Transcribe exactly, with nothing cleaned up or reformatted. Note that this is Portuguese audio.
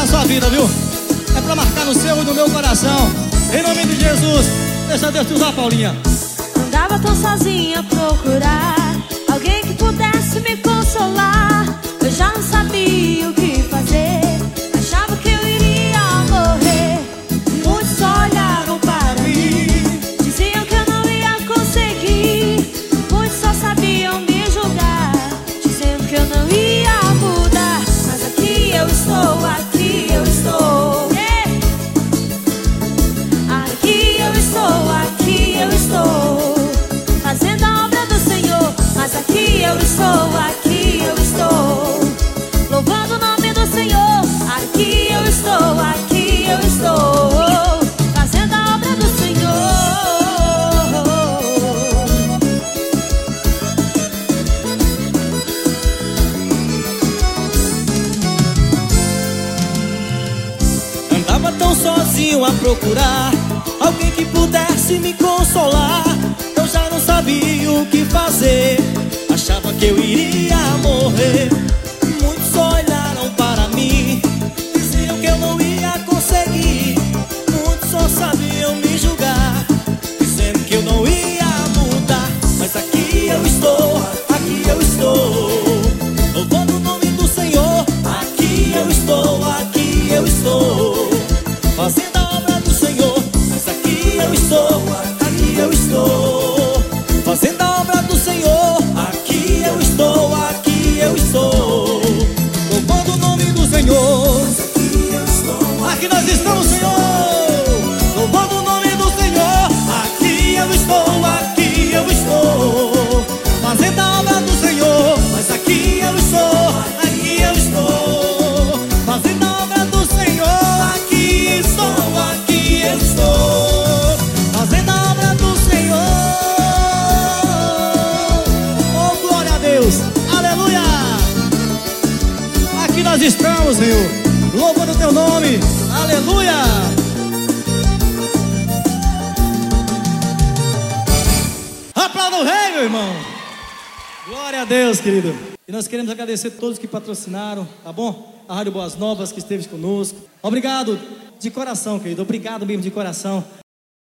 na sua vida, viu? É pra marcar no seu e no meu coração. Em nome de Jesus, deixa Deus te usar, Paulinha. Andava tão sozinha a procurar alguém que pudesse me consolar. Eu já não sabia o que fazer, achava que eu iria morrer. Muitos só olharam para mim, diziam que eu não ia conseguir. Muitos só sabiam me julgar, dizendo que eu não ia mudar. Mas aqui eu estou, aqui eu estou, yeah. Aqui eu estou, aqui eu estou, fazendo a obra do Senhor. Mas aqui eu estou, aqui eu estou, louvando o nome do Senhor. Aqui eu estou, aqui eu estou, fazendo a obra do Senhor. Andava tão sozinho a procurar alguém que pudesse me consolar. Eu já não sabia o que fazer, achava que eu iria morrer. Muitos só olharam para mim, diziam que eu não ia conseguir. Muitos só sabiam me julgar, dizendo que eu não ia mudar. Mas aqui eu estou, aqui eu estou, louvando o nome do Senhor. Aqui eu estou, aqui eu estou, fazendo a obra do Senhor. Mas aqui eu estou, aqui eu estou, fazendo a obra do Senhor. Aqui eu estou, aqui eu estou, louvando o nome do Senhor. Aqui nós estamos, Senhor, louvando o nome do Senhor. Aqui eu estou, aqui eu estou, fazendo a obra do Senhor. Mas aqui eu estou, aqui eu estou, fazendo a obra do Senhor. Aqui estou, aqui eu estou, fazendo a obra do Senhor. Oh, glória a Deus, aleluia. Aqui nós estamos, Senhor, louvando o teu nome, aleluia. Aplauda o rei, meu irmão. Glória a Deus, querido. E nós queremos agradecer a todos que patrocinaram, tá bom? A Rádio Boas Novas que esteve conosco. Obrigado de coração, querido, obrigado mesmo de coração.